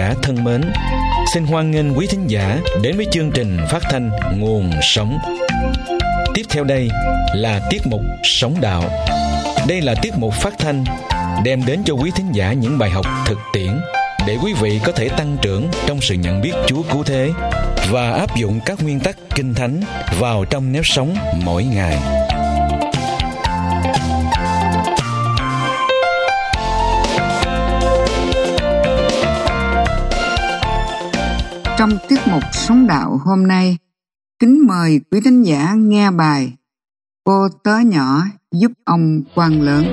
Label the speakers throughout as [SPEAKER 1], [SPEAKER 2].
[SPEAKER 1] giả thân mến, xin hoan nghênh quý thính giả đến với chương trình phát thanh Nguồn Sống. Tiếp theo đây là tiết mục Sống Đạo. Đây là tiết mục phát thanh đem đến cho quý thính giả những bài học thực tiễn để quý vị có thể tăng trưởng trong sự nhận biết Chúa cứu thế và áp dụng các nguyên tắc Kinh Thánh vào trong nếp sống mỗi ngày.
[SPEAKER 2] Trong tiết mục Sống Đạo hôm nay, kính mời quý thính giả nghe bài Cô tớ nhỏ giúp ông quan lớn.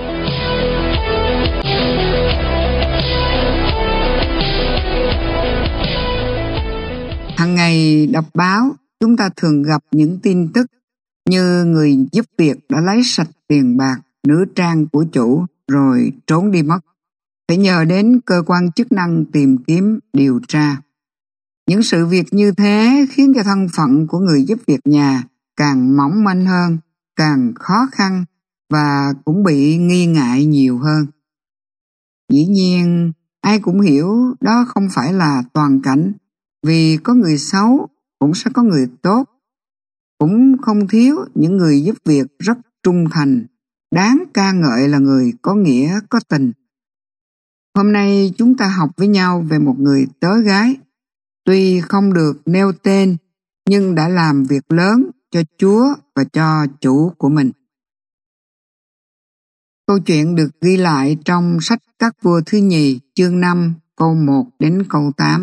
[SPEAKER 2] Hàng ngày đọc báo, chúng ta thường gặp những tin tức như người giúp việc đã lấy sạch tiền bạc, nữ trang của chủ rồi trốn đi mất. Phải nhờ đến cơ quan chức năng tìm kiếm, điều tra. Những sự việc như thế khiến cho thân phận của người giúp việc nhà càng mỏng manh hơn, càng khó khăn và cũng bị nghi ngại nhiều hơn. Dĩ nhiên, ai cũng hiểu đó không phải là toàn cảnh, vì có người xấu cũng sẽ có người tốt. Cũng không thiếu những người giúp việc rất trung thành, đáng ca ngợi là người có nghĩa, có tình. Hôm nay chúng ta học với nhau về một người tớ gái, tuy không được nêu tên nhưng đã làm việc lớn cho Chúa và cho chủ của mình. Câu chuyện được ghi lại trong sách Các Vua thứ nhì chương 5 câu 1 đến câu 8.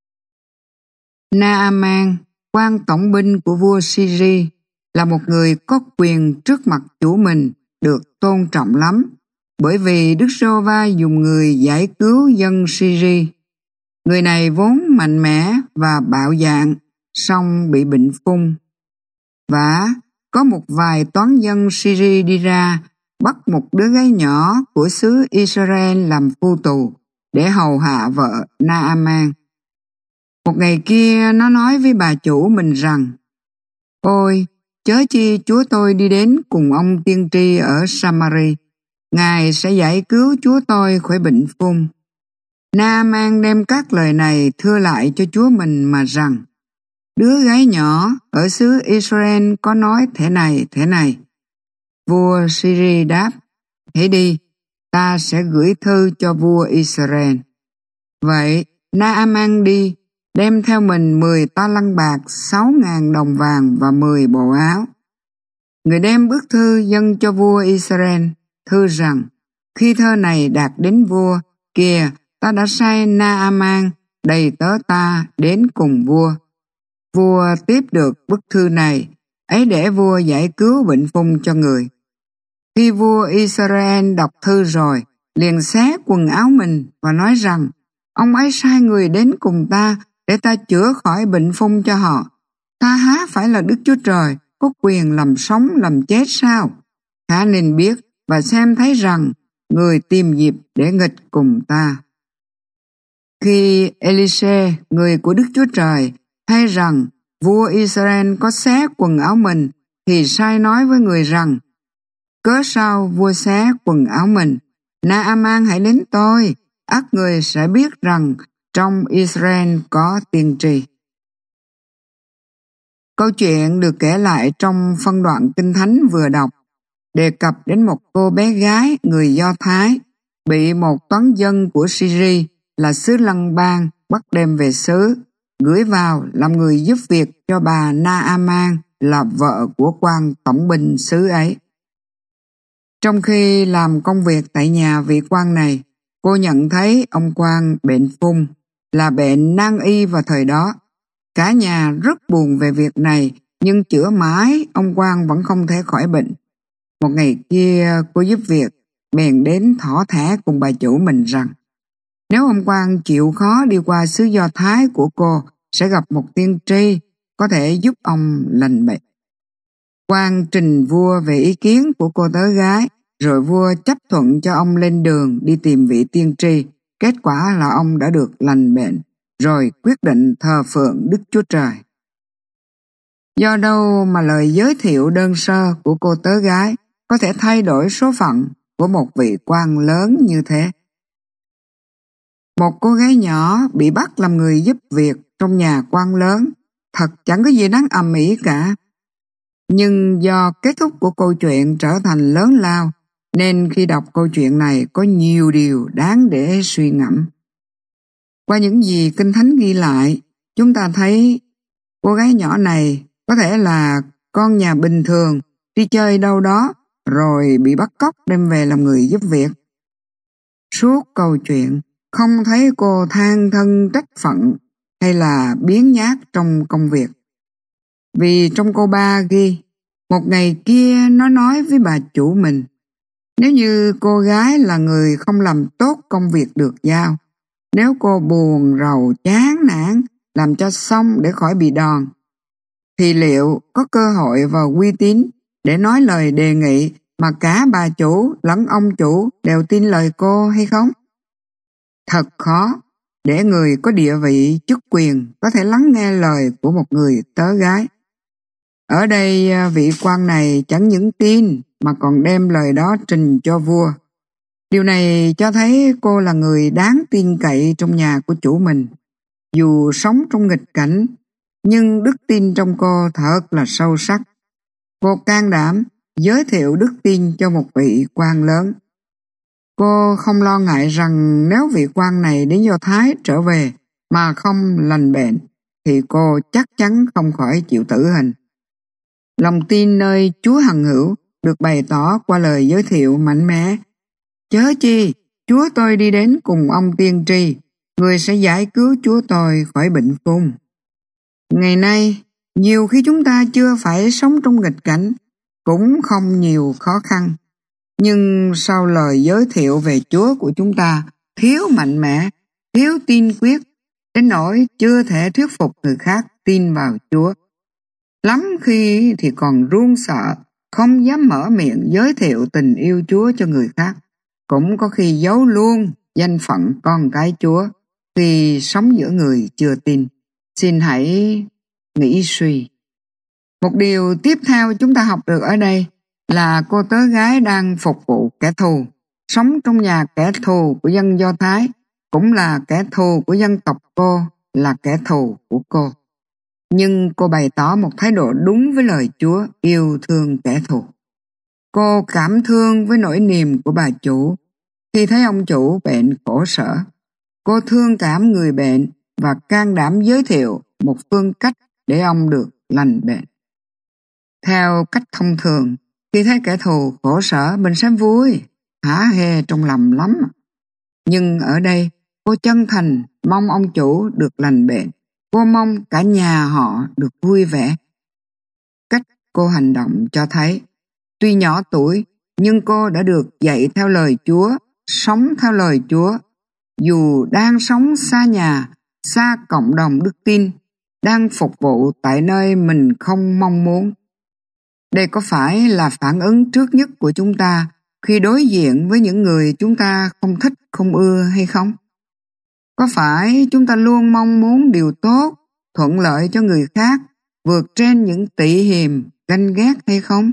[SPEAKER 2] Naaman, quan tổng binh của vua Syria, là một người có quyền trước mặt chủ mình, được tôn trọng lắm, bởi vì Đức Giê-hô-va dùng người giải cứu dân Syria. Người này vốn mạnh mẽ và bạo dạn, song bị bệnh phung. Và có một vài toán dân Syria đi ra, bắt một đứa gái nhỏ của xứ Israel làm phu tù để hầu hạ vợ Naaman. Một ngày kia nó nói với bà chủ mình rằng: Ôi, chớ chi chúa tôi đi đến cùng ông tiên tri ở Samari, Ngài sẽ giải cứu chúa tôi khỏi bệnh phung. Naaman đem các lời này thưa lại cho chúa mình mà rằng: Đứa gái nhỏ ở xứ Israel có nói thế này. Vua Syria đáp: Hãy đi, ta sẽ gửi thư cho vua Israel. Vậy Naaman đi, đem theo mình 10 ta lăng bạc, 6.000 đồng vàng và 10 bộ áo. Người đem bức thư dâng cho vua Israel, thư rằng: Khi thơ này đạt đến vua, kìa, ta đã sai Naaman, đầy tớ ta, đến cùng vua. Vua tiếp được bức thư này, ấy để vua giải cứu bệnh phung cho người. Khi vua Israel đọc thư rồi, liền xé quần áo mình và nói rằng: Ông ấy sai người đến cùng ta để ta chữa khỏi bệnh phung cho họ. Ta há phải là Đức Chúa Trời, có quyền làm sống làm chết sao? Khá nên biết và xem thấy rằng người tìm dịp để nghịch cùng ta. Khi Elise, người của Đức Chúa Trời, hay rằng vua Israel có xé quần áo mình, thì sai nói với người rằng: Cớ sao vua xé quần áo mình? Naaman hãy đến tôi, ắt người sẽ biết rằng trong Israel có tiên tri. Câu chuyện được kể lại trong phân đoạn Kinh Thánh vừa đọc, đề cập đến một cô bé gái người Do Thái bị một toán dân của Syria là xứ Lân Bang bắt đem về xứ, gửi vào làm người giúp việc cho bà Naaman là vợ của quan tổng binh xứ ấy. Trong khi làm công việc tại nhà vị quan này, cô nhận thấy ông quan bệnh phung, là bệnh nan y vào thời đó. Cả nhà rất buồn về việc này, nhưng chữa mãi ông quan vẫn không thể khỏi bệnh. Một ngày kia, cô giúp việc bèn đến thỏ thẻ cùng bà chủ mình rằng: Nếu ông quan chịu khó đi qua xứ Do Thái của cô, sẽ gặp một tiên tri có thể giúp ông lành bệnh. Quan trình vua về ý kiến của cô tớ gái, rồi vua chấp thuận cho ông lên đường đi tìm vị tiên tri. Kết quả là ông đã được lành bệnh, rồi quyết định thờ phượng Đức Chúa Trời. Do đâu mà lời giới thiệu đơn sơ của cô tớ gái có thể thay đổi số phận của một vị quan lớn như thế? Một cô gái nhỏ bị bắt làm người giúp việc trong nhà quan lớn, thật chẳng có gì đáng ầm ĩ cả. Nhưng do kết thúc của câu chuyện trở thành lớn lao, nên khi đọc câu chuyện này có nhiều điều đáng để suy ngẫm. Qua những gì Kinh Thánh ghi lại, chúng ta thấy cô gái nhỏ này có thể là con nhà bình thường đi chơi đâu đó rồi bị bắt cóc đem về làm người giúp việc. Suốt câu chuyện không thấy cô than thân trách phận hay là biếng nhác trong công việc. Vì trong câu 3 ghi, một ngày kia nó nói với bà chủ mình, nếu như cô gái là người không làm tốt công việc được giao, nếu cô buồn rầu chán nản làm cho xong để khỏi bị đòn, thì liệu có cơ hội và uy tín để nói lời đề nghị mà cả bà chủ lẫn ông chủ đều tin lời cô hay không? Thật khó để người có địa vị chức quyền có thể lắng nghe lời của một người tớ gái. Ở đây vị quan này chẳng những tin mà còn đem lời đó trình cho vua. Điều này cho thấy cô là người đáng tin cậy trong nhà của chủ mình. Dù sống trong nghịch cảnh, nhưng đức tin trong cô thật là sâu sắc. Cô can đảm giới thiệu đức tin cho một vị quan lớn. Cô không lo ngại rằng nếu vị quan này đến Do Thái trở về mà không lành bệnh, thì cô chắc chắn không khỏi chịu tử hình. Lòng tin nơi Chúa hằng hữu được bày tỏ qua lời giới thiệu mạnh mẽ. Chớ chi, Chúa tôi đi đến cùng ông tiên tri, người sẽ giải cứu Chúa tôi khỏi bệnh phung. Ngày nay, nhiều khi chúng ta chưa phải sống trong nghịch cảnh, cũng không nhiều khó khăn. Nhưng sau lời giới thiệu về Chúa của chúng ta thiếu mạnh mẽ, thiếu tin quyết, đến nỗi chưa thể thuyết phục người khác tin vào Chúa. Lắm khi thì còn run sợ, không dám mở miệng giới thiệu tình yêu Chúa cho người khác. Cũng có khi giấu luôn danh phận con cái Chúa khi sống giữa người chưa tin. Xin hãy nghĩ suy. Một điều tiếp theo chúng ta học được ở đây là cô tớ gái đang phục vụ kẻ thù, sống trong nhà kẻ thù của dân Do Thái, cũng là kẻ thù của dân tộc cô, là kẻ thù của cô. Nhưng cô bày tỏ một thái độ đúng với lời Chúa, yêu thương kẻ thù. Cô cảm thương với nỗi niềm của bà chủ khi thấy ông chủ bệnh khổ sở. Cô thương cảm người bệnh và can đảm giới thiệu một phương cách để ông được lành bệnh. Theo cách thông thường, khi thấy kẻ thù khổ sở mình sẽ vui, hả hê trong lòng lắm. Nhưng ở đây, cô chân thành mong ông chủ được lành bệnh. Cô mong cả nhà họ được vui vẻ. Cách cô hành động cho thấy, tuy nhỏ tuổi, nhưng cô đã được dạy theo lời Chúa, sống theo lời Chúa. Dù đang sống xa nhà, xa cộng đồng đức tin, đang phục vụ tại nơi mình không mong muốn. Đây có phải là phản ứng trước nhất của chúng ta khi đối diện với những người chúng ta không thích, không ưa hay không? Có phải chúng ta luôn mong muốn điều tốt, thuận lợi cho người khác, vượt trên những tị hiềm, ganh ghét hay không?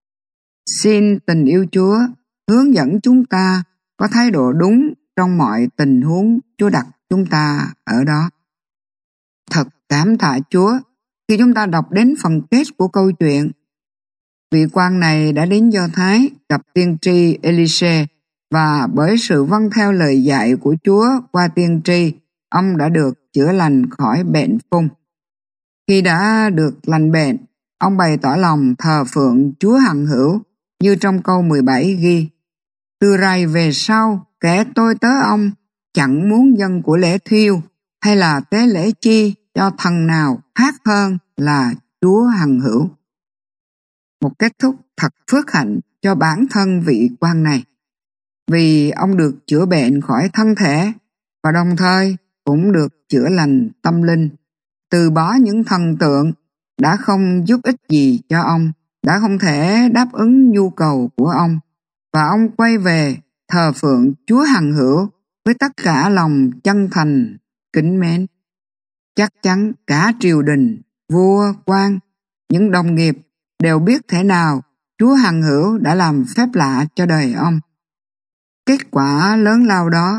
[SPEAKER 2] Xin tình yêu Chúa hướng dẫn chúng ta có thái độ đúng trong mọi tình huống Chúa đặt chúng ta ở đó. Thật cảm tạ Chúa khi chúng ta đọc đến phần kết của câu chuyện. Vị quan này đã đến Do Thái gặp tiên tri Elise, và bởi sự vâng theo lời dạy của Chúa qua tiên tri, ông đã được chữa lành khỏi bệnh phung. Khi đã được lành bệnh, ông bày tỏ lòng thờ phượng Chúa hằng hữu như trong câu 17 ghi: từ rày về sau, kẻ tôi tớ ông chẳng muốn dâng của lễ thiêu hay là tế lễ chi cho thần nào khác hơn là Chúa hằng hữu. Một kết thúc thật phước hạnh cho bản thân vị quan này, vì ông được chữa bệnh khỏi thân thể và đồng thời cũng được chữa lành tâm linh, từ bỏ những thần tượng đã không giúp ích gì cho ông, đã không thể đáp ứng nhu cầu của ông, và ông quay về thờ phượng Chúa hằng hữu với tất cả lòng chân thành, kính mến. Chắc chắn cả triều đình, vua, quan, những đồng nghiệp đều biết thế nào Chúa hằng hữu đã làm phép lạ cho đời ông. Kết quả lớn lao đó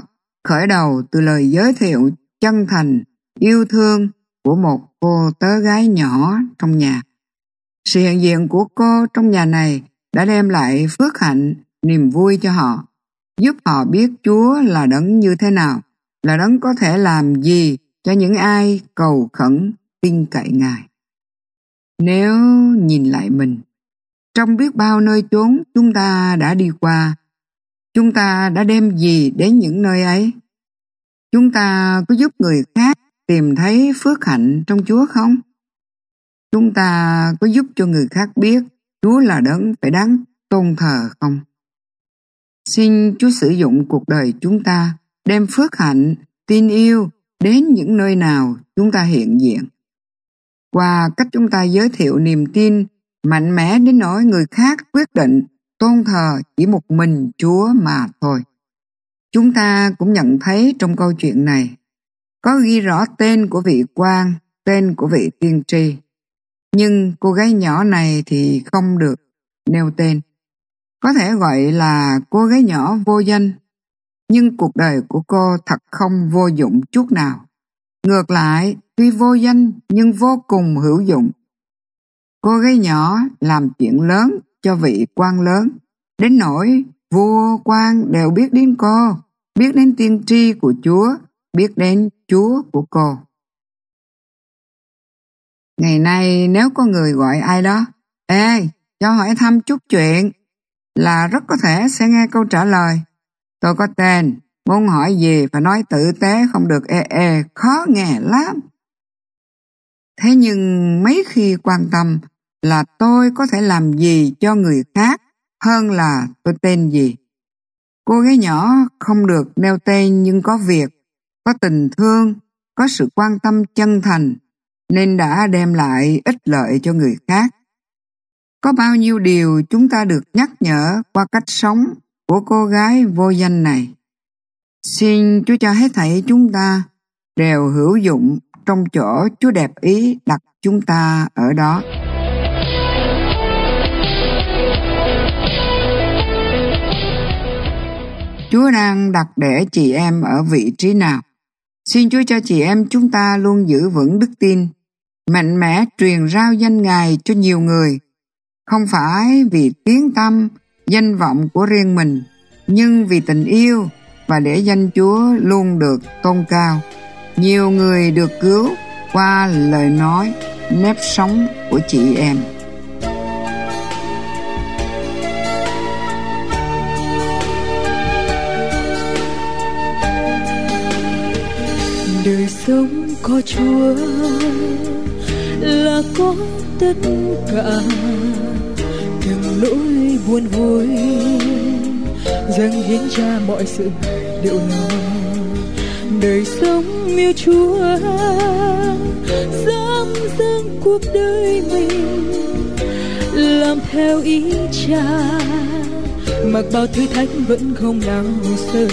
[SPEAKER 2] khởi đầu từ lời giới thiệu chân thành, yêu thương của một cô tớ gái nhỏ trong nhà. Sự hiện diện của cô trong nhà này đã đem lại phước hạnh, niềm vui cho họ, giúp họ biết Chúa là đấng như thế nào, là đấng có thể làm gì cho những ai cầu khẩn tin cậy Ngài. Nếu nhìn lại mình, trong biết bao nơi chốn chúng ta đã đi qua, chúng ta đã đem gì đến những nơi ấy? Chúng ta có giúp người khác tìm thấy phước hạnh trong Chúa không? Chúng ta có giúp cho người khác biết Chúa là đấng phải đáng tôn thờ không? Xin Chúa sử dụng cuộc đời chúng ta đem phước hạnh, tin yêu đến những nơi nào chúng ta hiện diện. Qua cách chúng ta giới thiệu niềm tin mạnh mẽ đến nỗi người khác quyết định tôn thờ chỉ một mình Chúa mà thôi. Chúng ta cũng nhận thấy trong câu chuyện này có ghi rõ tên của vị quan, tên của vị tiên tri. Nhưng cô gái nhỏ này thì không được nêu tên. Có thể gọi là cô gái nhỏ vô danh, nhưng cuộc đời của cô thật không vô dụng chút nào. Ngược lại, tuy vô danh nhưng vô cùng hữu dụng. Cô gái nhỏ làm chuyện lớn cho vị quan lớn, đến nỗi vua quan đều biết đến cô, biết đến tiên tri của Chúa, biết đến Chúa của cô. Ngày nay nếu có người gọi ai đó, "Ê, cho hỏi thăm chút chuyện", là rất có thể sẽ nghe câu trả lời, "Tôi có tên, muốn hỏi gì phải nói tử tế, không được khó nghe lắm." Thế nhưng mấy khi quan tâm là tôi có thể làm gì cho người khác hơn là tôi tên gì. Cô gái nhỏ không được nêu tên nhưng có việc, có tình thương, có sự quan tâm chân thành, nên đã đem lại ích lợi cho người khác. Có bao nhiêu điều chúng ta được nhắc nhở qua cách sống của cô gái vô danh này. Xin Chúa cho hết thảy chúng ta đều hữu dụng trong chỗ Chúa đẹp ý đặt chúng ta ở đó. Chúa đang đặt để chị em ở vị trí nào? Xin Chúa cho chị em chúng ta luôn giữ vững đức tin, mạnh mẽ truyền rao danh Ngài cho nhiều người, không phải vì tiếng tăm, danh vọng của riêng mình, nhưng vì tình yêu và để danh Chúa luôn được tôn cao. Nhiều người được cứu qua lời nói, nếp sống của chị em.
[SPEAKER 3] Đời sống có Chúa là có tất cả, từng nỗi buồn vui dâng hiến Cha mọi sự điệu nào. Đời sống yêu Chúa dám dâng cuộc đời mình làm theo ý Cha, mặc bao thử thách vẫn không nào sợ.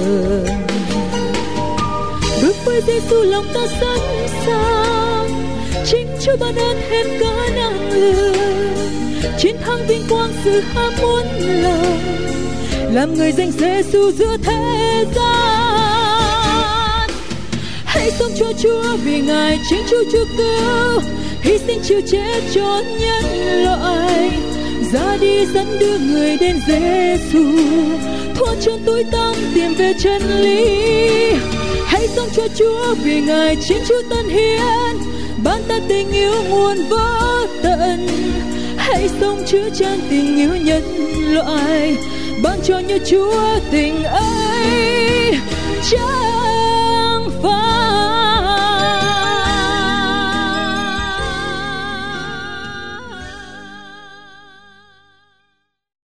[SPEAKER 3] Bước với Giêsu lòng ta sẵn sàng, chính Chúa ban ơn hết cả năng lực, chiến thắng vinh quang sự ham muốn lòng, làm người danh Giêsu giữa thế gian. Hãy sống cho Chúa vì Ngài chính Chúa cứu, hy sinh chịu chết cho nhân loại, ra đi dẫn đưa người đến Giêsu, thua chân tối tăm tìm về chân lý. Hãy sống cho Chúa vì Ngài chính Chúa tân hiến, ban ta tình yêu nguồn vô tận. Hãy sống chứa chan tình yêu nhân loại, ban cho như Chúa tình ấy chẳng phai.